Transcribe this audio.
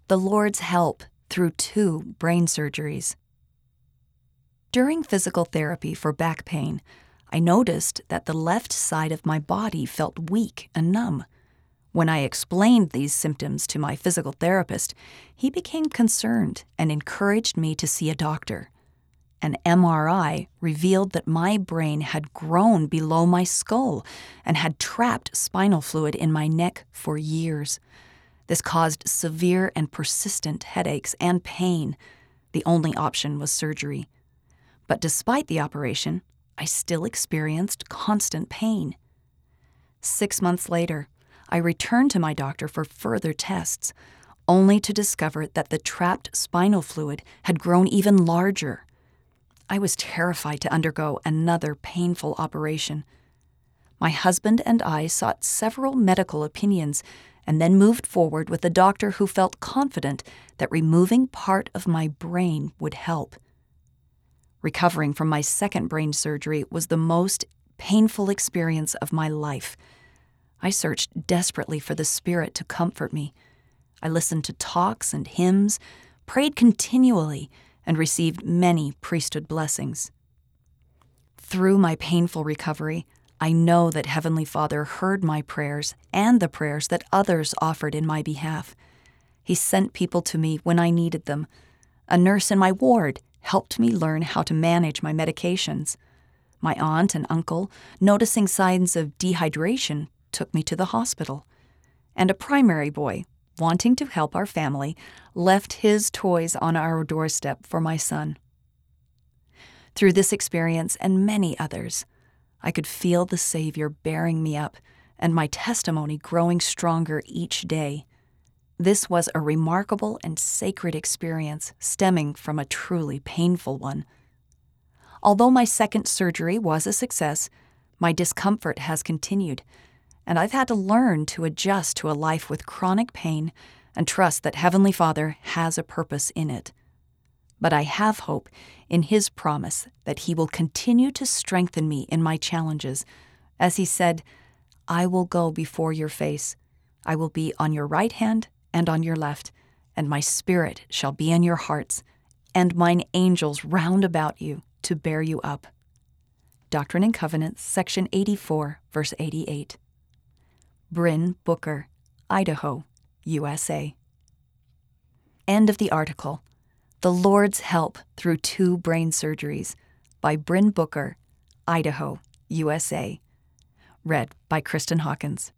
The Lord's Help Through 2 Brain Surgeries. During physical therapy for back pain, I noticed that the left side of my body felt weak and numb. When I explained these symptoms to my physical therapist, he became concerned and encouraged me to see a doctor. An MRI revealed that my brain had grown below my skull and had trapped spinal fluid in my neck for years. This caused severe and persistent headaches and pain. The only option was surgery. But despite the operation, I still experienced constant pain. 6 months later, I returned to my doctor for further tests, only to discover that the trapped spinal fluid had grown even larger. I was terrified to undergo another painful operation. My husband and I sought several medical opinions and then moved forward with a doctor who felt confident that removing part of my brain would help. Recovering from my second brain surgery was the most painful experience of my life. I searched desperately for the Spirit to comfort me. I listened to talks and hymns, prayed continually, and received many priesthood blessings. Through my painful recovery, I know that Heavenly Father heard my prayers and the prayers that others offered in my behalf. He sent people to me when I needed them. A nurse in my ward helped me learn how to manage my medications. My aunt and uncle, noticing signs of dehydration, took me to the hospital. And a primary boy, wanting to help our family, left his toys on our doorstep for my son. Through this experience and many others, I could feel the Savior bearing me up and my testimony growing stronger each day. This was a remarkable and sacred experience stemming from a truly painful one. Although my second surgery was a success, my discomfort has continued, and I've had to learn to adjust to a life with chronic pain and trust that Heavenly Father has a purpose in it. But I have hope in His promise that He will continue to strengthen me in my challenges. As He said, "I will go before your face. I will be on your right hand and on your left, and my Spirit shall be in your hearts, and mine angels round about you to bear you up." Doctrine and Covenants, section 84, verse 88. Bryn Booker, Idaho, USA. End of the article. The Lord's Help Through 2 Brain Surgeries by Bryn Booker, Idaho, USA. Read by Kristen Hawkins.